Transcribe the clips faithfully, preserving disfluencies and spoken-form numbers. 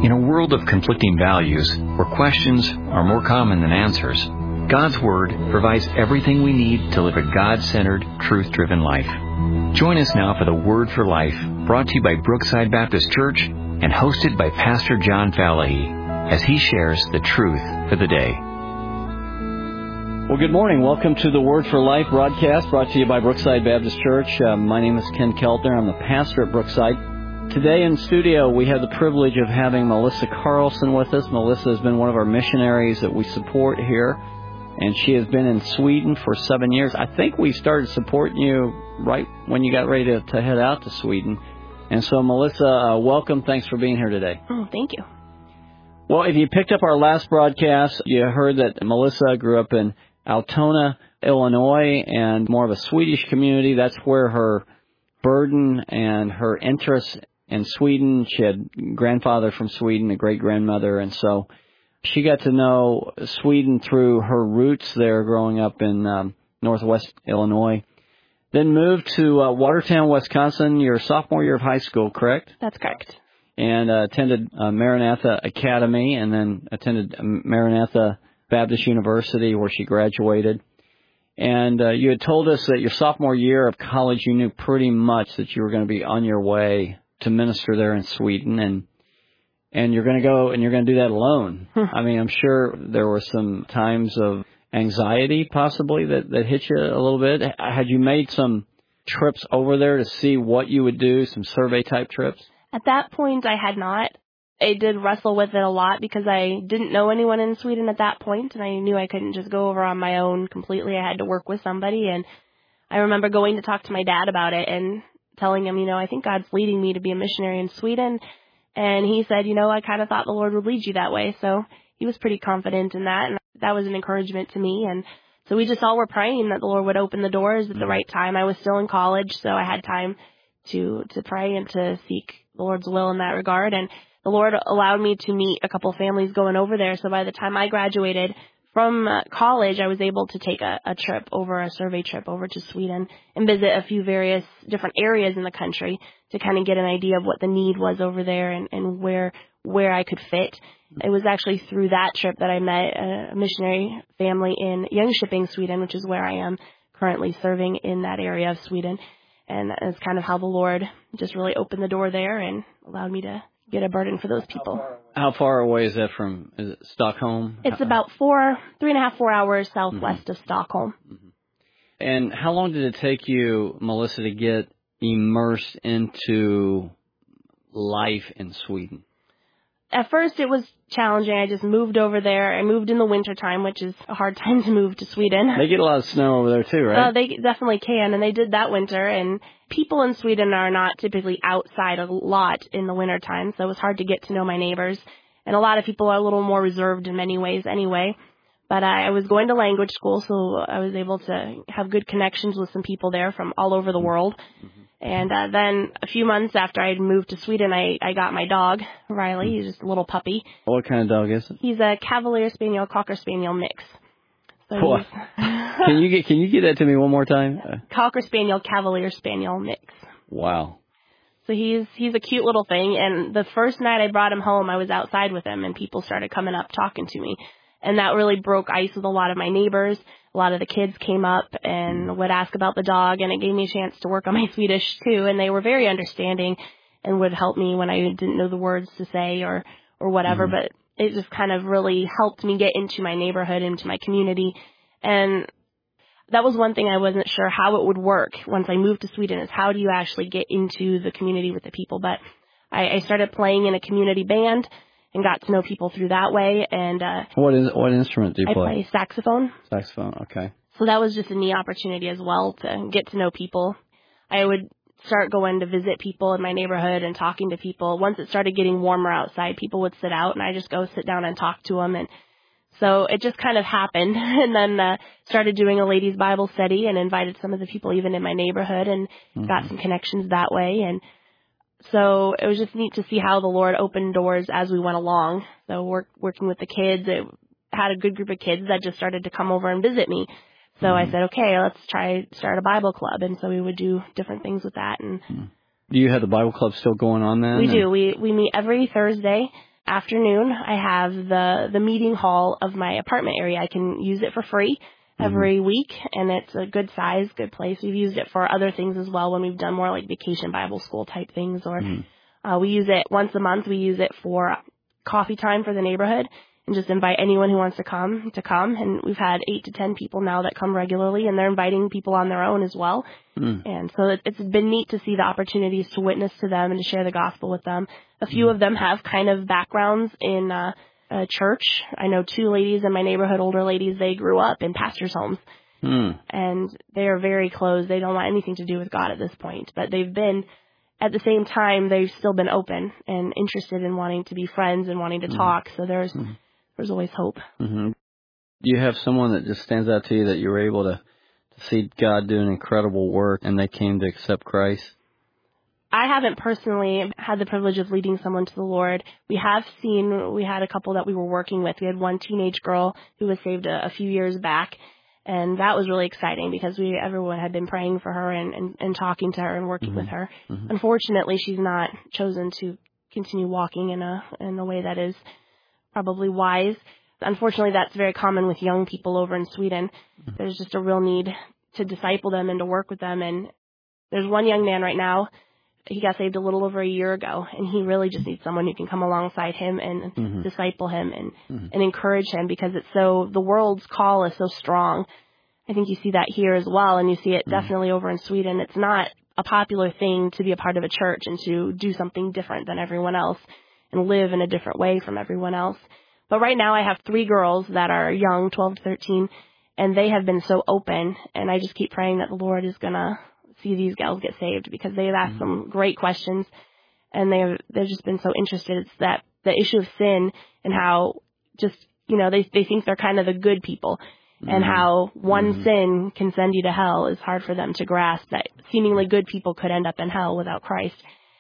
In a world of conflicting values, where questions are more common than answers, God's Word provides everything we need to live a God-centered, truth-driven life. Join us now for the Word for Life, brought to you by Brookside Baptist Church and hosted by Pastor John Falahy, as he shares the truth for the day. Well, good morning. Welcome to the Word for Life broadcast, brought to you by Brookside Baptist Church. Uh, my name is Ken Keltner. I'm the pastor at Brookside. Today in studio, we have the privilege of having Melissa Carlson with us. Melissa has been one of our missionaries that we support here, and she has been in Sweden for seven years. I think we started supporting you right when you got ready to, to head out to Sweden. And so, Melissa, uh, welcome. Thanks for being here today. Oh, thank you. Well, if you picked up our last broadcast, you heard that Melissa grew up in Altona, Illinois, and more of a Swedish community. That's where her burden and her interest in Sweden. She had a grandfather from Sweden, a great-grandmother, and so she got to know Sweden through her roots there growing up in um, northwest Illinois. Then moved to uh, Watertown, Wisconsin, your sophomore year of high school, correct? That's correct. And uh, attended uh, Maranatha Academy, and then attended Maranatha Baptist University, where she graduated. And uh, you had told us that your sophomore year of college, you knew pretty much that you were going to be on your way to minister there in Sweden, and and you're going to go and you're going to do that alone. I mean, I'm sure there were some times of anxiety possibly that, that hit you a little bit. Had you made some trips over there to see what you would do, some survey-type trips? At that point, I had not. I did wrestle with it a lot because I didn't know anyone in Sweden at that point, and I knew I couldn't just go over on my own completely. I had to work with somebody, and I remember going to talk to my dad about it and telling him, you know, I think God's leading me to be a missionary in Sweden. And he said, you know, I kind of thought the Lord would lead you that way. So he was pretty confident in that, and that was an encouragement to me. And so we just all were praying that the Lord would open the doors at the right time. I was still in college, so I had time to to pray and to seek the Lord's will in that regard. And the Lord allowed me to meet a couple families going over there. So by the time I graduated from uh, college, I was able to take a, a trip over, a survey trip over to Sweden and visit a few various different areas in the country to kind of get an idea of what the need was over there and, and where where I could fit. It was actually through that trip that I met a missionary family in Jönköping, Sweden, which is where I am currently serving in that area of Sweden. And that's kind of how the Lord just really opened the door there and allowed me to get a burden for those people. How far away is that from is it Stockholm? It's about four, three and a half, four hours southwest mm-hmm. of Stockholm. Mm-hmm. And how long did it take you, Melissa, to get immersed into life in Sweden? At first, it was challenging. I just moved over there. I moved in the wintertime, which is a hard time to move to Sweden. They get a lot of snow over there, too, right? Uh, they definitely can, and they did that winter. And people in Sweden are not typically outside a lot in the wintertime, so it was hard to get to know my neighbors. And a lot of people are a little more reserved in many ways anyway. But I was going to language school, so I was able to have good connections with some people there from all over the world. Mm-hmm. And uh, then a few months after I moved to Sweden, I, I got my dog, Riley. He's just a little puppy. What kind of dog is it? He's a Cavalier Spaniel, Cocker Spaniel mix. So what? can you get Can you get that to me one more time? Cocker Spaniel, Cavalier Spaniel mix. Wow. So he's he's a cute little thing. And the first night I brought him home, I was outside with him, and people started coming up talking to me. And that really broke ice with a lot of my neighbors. A lot of the kids came up and would ask about the dog, and it gave me a chance to work on my Swedish, too. And they were very understanding and would help me when I didn't know the words to say or, or whatever. Mm-hmm. But it just kind of really helped me get into my neighborhood, into my community. And that was one thing I wasn't sure how it would work once I moved to Sweden, is how do you actually get into the community with the people. But I, I started playing in a community band and got to know people through that way. And uh, what is what instrument do you I play? I play saxophone. Saxophone, okay. So that was just a neat opportunity as well to get to know people. I would start going to visit people in my neighborhood and talking to people. Once it started getting warmer outside, people would sit out, and I just go sit down and talk to them. And so it just kind of happened. And then uh, started doing a ladies' Bible study and invited some of the people even in my neighborhood and mm-hmm. got some connections that way. And so it was just neat to see how the Lord opened doors as we went along. So work, working with the kids, it had a good group of kids that just started to come over and visit me. So mm-hmm. I said, okay, let's try start a Bible club. And so we would do different things with that. And mm-hmm. Do you have the Bible club still going on then? We or? do. We we meet every Thursday afternoon, I have the, the meeting hall of my apartment area. I can use it for free every mm-hmm. week, and it's a good size, good place. We've used it for other things as well when we've done more like vacation Bible school type things, or mm-hmm. uh, we use it once a month. We use it for coffee time for the neighborhood and just invite anyone who wants to come to come. And we've had eight to ten people now that come regularly, and they're inviting people on their own as well. Mm. And so it, it's been neat to see the opportunities to witness to them and to share the gospel with them. A few mm. of them have kind of backgrounds in uh, a church. I know two ladies in my neighborhood, older ladies, they grew up in pastors' homes. Mm. And they are very closed. They don't want anything to do with God at this point. But they've been, at the same time, they've still been open and interested in wanting to be friends and wanting to mm. talk. So there's... Mm. There's always hope. Mm-hmm. Do you have someone that just stands out to you that you were able to, to see God do an incredible work and they came to accept Christ? I haven't personally had the privilege of leading someone to the Lord. We have seen, we had a couple that we were working with. We had one teenage girl who was saved a, a few years back, and that was really exciting because we everyone had been praying for her and, and, and talking to her and working mm-hmm. with her. Mm-hmm. Unfortunately, she's not chosen to continue walking in a in a way that is probably wise. Unfortunately, that's very common with young people over in Sweden. There's just a real need to disciple them and to work with them. And there's one young man right now, he got saved a little over a year ago, and he really just needs someone who can come alongside him and mm-hmm. disciple him and, mm-hmm. and encourage him, because it's so, the world's call is so strong. I think you see that here as well, and you see it mm-hmm. definitely over in Sweden. It's not a popular thing to be a part of a church and to do something different than everyone else and live in a different way from everyone else. But right now I have three girls that are young, twelve to thirteen, and they have been so open, and I just keep praying that the Lord is going to see these gals get saved, because they've asked mm-hmm. some great questions, and they've, they've just been so interested. It's that the issue of sin and how just, you know, they, they think they're kind of the good people, mm-hmm. and how one mm-hmm. sin can send you to hell is hard for them to grasp, that seemingly good people could end up in hell without Christ.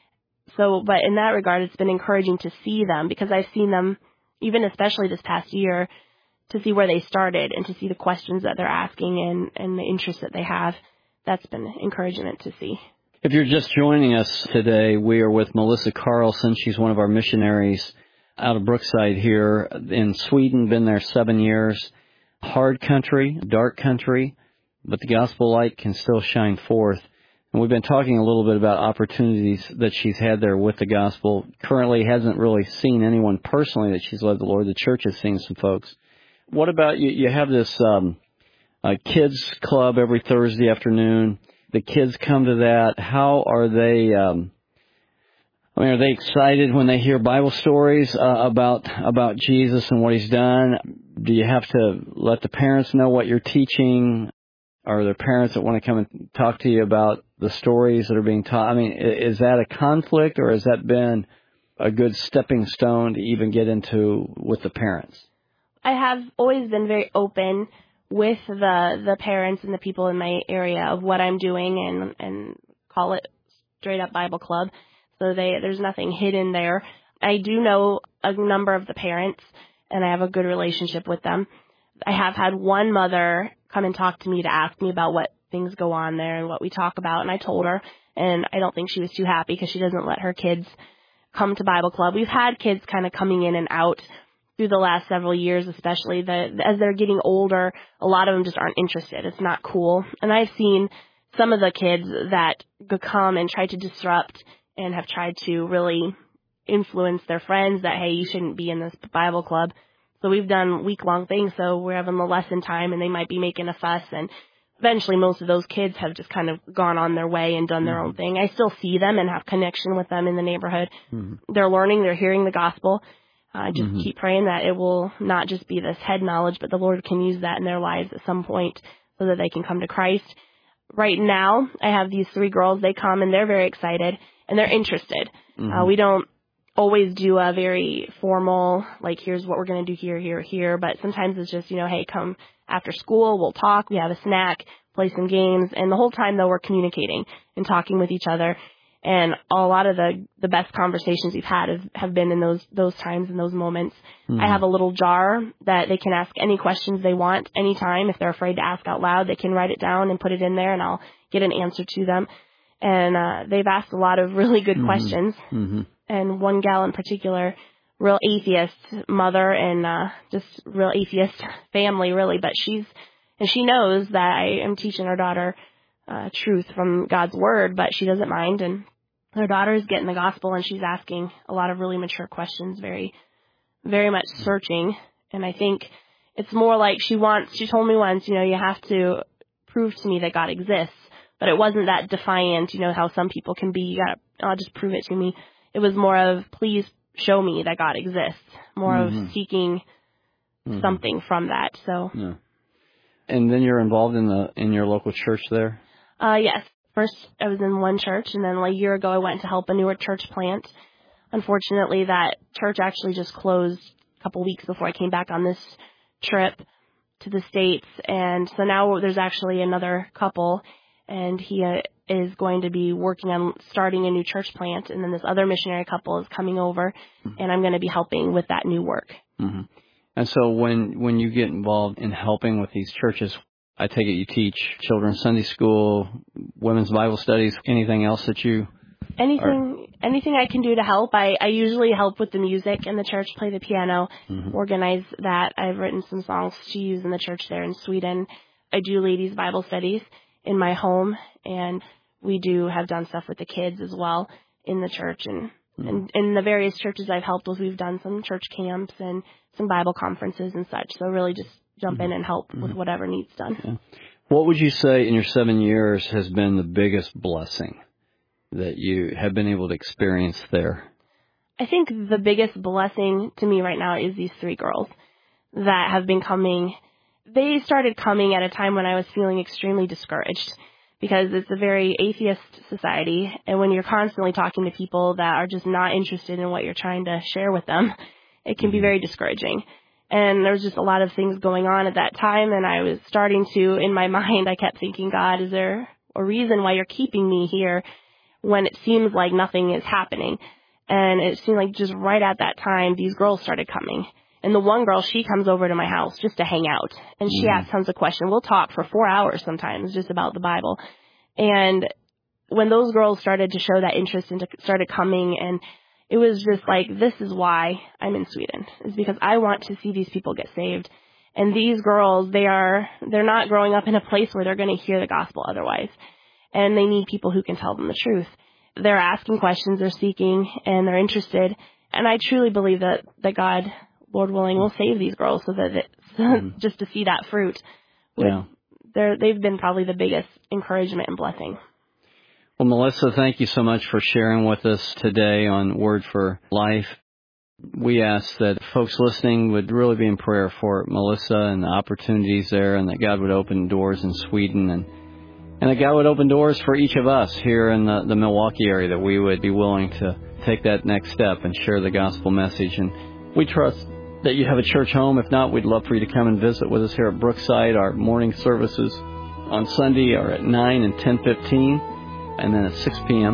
So, but in that regard, it's been encouraging to see them, because I've seen them, even especially this past year, to see where they started and to see the questions that they're asking and, and the interest that they have. That's been encouragement to see. If you're just joining us today, we are with Melissa Carlson. She's one of our missionaries out of Brookside here in Sweden, been there seven years. Hard country, dark country, but the gospel light can still shine forth. And we've been talking a little bit about opportunities that she's had there with the gospel. Currently hasn't really seen anyone personally that she's led the Lord. The church has seen some folks. What about you? You have this um, uh, kids club every Thursday afternoon. The kids come to that. How are they? Um, I mean, are they excited when they hear Bible stories uh, about about Jesus and what He's done? Do you have to let the parents know what you're teaching? Are there parents that want to come and talk to you about the stories that are being taught? I mean, is that a conflict, or has that been a good stepping stone to even get into with the parents? I have always been very open with the the parents and the people in my area of what I'm doing, and and call it straight up Bible club. So they there's nothing hidden there. I do know a number of the parents, and I have a good relationship with them. I have had one mother come and talk to me to ask me about what things go on there and what we talk about, and I told her, and I don't think she was too happy because she doesn't let her kids come to Bible club. We've had kids kind of coming in and out through the last several years, especially the, as they're getting older, a lot of them just aren't interested. It's not cool. And I've seen some of the kids that come and try to disrupt and have tried to really influence their friends that, hey, you shouldn't be in this Bible club. So we've done week-long things, so we're having the lesson time, and they might be making a fuss, and eventually most of those kids have just kind of gone on their way and done their mm-hmm. own thing. I still see them and have connection with them in the neighborhood. Mm-hmm. They're learning, they're hearing the gospel. I uh, just mm-hmm. keep praying that it will not just be this head knowledge, but the Lord can use that in their lives at some point so that they can come to Christ. Right now, I have these three girls. They come, and they're very excited, and they're interested. Mm-hmm. Uh, we don't always do a very formal, like, here's what we're going to do here, here, here. But sometimes it's just, you know, hey, come after school, we'll talk, we have a snack, play some games. And the whole time, though, we're communicating and talking with each other. And a lot of the, the best conversations we've had have, have been in those those times and those moments. Mm-hmm. I have a little jar that they can ask any questions they want anytime. If they're afraid to ask out loud, they can write it down and put it in there, and I'll get an answer to them. And uh, they've asked a lot of really good mm-hmm. questions. Mm-hmm. And one gal in particular real atheist mother and uh, just real atheist family, really. But she's, and she knows that I am teaching her daughter uh, truth from God's Word, but she doesn't mind. And her daughter is getting the gospel, and she's asking a lot of really mature questions, very, very much searching. And I think it's more like she wants, she told me once, you know, you have to prove to me that God exists. But it wasn't that defiant, you know, how some people can be, you gotta, I'll just prove it to me. It was more of, please show me that God exists. More mm-hmm. of seeking mm-hmm. something from that, so. Yeah. And then you're involved in the, in your local church there? Uh, yes. First, I was in one church, and then like a year ago, I went to help a newer church plant. Unfortunately, that church actually just closed a couple weeks before I came back on this trip to the States. And so now there's actually another couple, and he uh, is going to be working on starting a new church plant. And then this other missionary couple is coming over, mm-hmm. and I'm going to be helping with that new work. Mm-hmm. And so when, when you get involved in helping with these churches, I take it you teach children's Sunday school, women's Bible studies, anything else that you... Anything are... anything I can do to help. I, I usually help with the music in the church, play the piano, mm-hmm. organize that. I've written some songs to use in the church there in Sweden. I do ladies' Bible studies in my home, and we do have done stuff with the kids as well in the church. And, mm-hmm. and in the various churches I've helped with, we've done some church camps and some Bible conferences and such. So really just jump in and help mm-hmm. with whatever needs done. Yeah. What would you say in your seven years has been the biggest blessing that you have been able to experience there? I think the biggest blessing to me right now is these three girls that have been coming. They started coming at a time when I was feeling extremely discouraged, because it's a very atheist society, and when you're constantly talking to people that are just not interested in what you're trying to share with them, it can mm-hmm. be very discouraging. And there was just a lot of things going on at that time, and I was starting to, in my mind, I kept thinking, God, is there a reason why you're keeping me here when it seems like nothing is happening? And it seemed like just right at that time, these girls started coming. And the one girl, she comes over to my house just to hang out, and she mm-hmm. asks tons of questions. We'll talk for four hours sometimes just about the Bible. And when those girls started to show that interest and started coming, and it was just like, this is why I'm in Sweden, is because I want to see these people get saved. And these girls, they are, they're not growing up in a place where they're going to hear the gospel otherwise. And they need people who can tell them the truth. They're asking questions, they're seeking, and they're interested. And I truly believe that, that God, Lord willing, will save these girls so that it, mm-hmm. just to see that fruit. Yeah. They're, they've been probably the biggest encouragement and blessing. Well, Melissa, thank you so much for sharing with us today on Word for Life. We ask that folks listening would really be in prayer for Melissa and the opportunities there, and that God would open doors in Sweden, and, and that God would open doors for each of us here in the, the Milwaukee area, that we would be willing to take that next step and share the gospel message. And we trust that you have a church home. If not, we'd love for you to come and visit with us here at Brookside. Our morning services on Sunday are at nine and ten fifteen. And then at six p.m.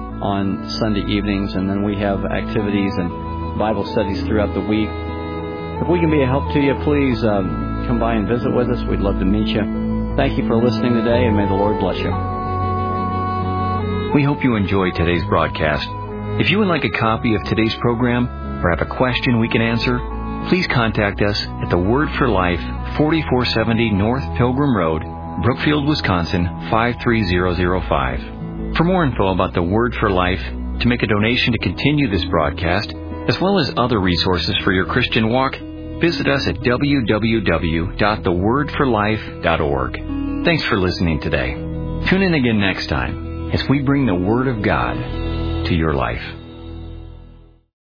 on Sunday evenings. And then we have activities and Bible studies throughout the week. If we can be a help to you, please um, come by and visit with us. We'd love to meet you. Thank you for listening today, and may the Lord bless you. We hope you enjoyed today's broadcast. If you would like a copy of today's program or have a question we can answer, please contact us at the Word for Life, forty-four seventy North Pilgrim Road, Brookfield, Wisconsin, five three zero zero five. For more info about the Word for Life, to make a donation to continue this broadcast, as well as other resources for your Christian walk, visit us at w w w dot the word for life dot org. Thanks for listening today. Tune in again next time as we bring the Word of God to your life.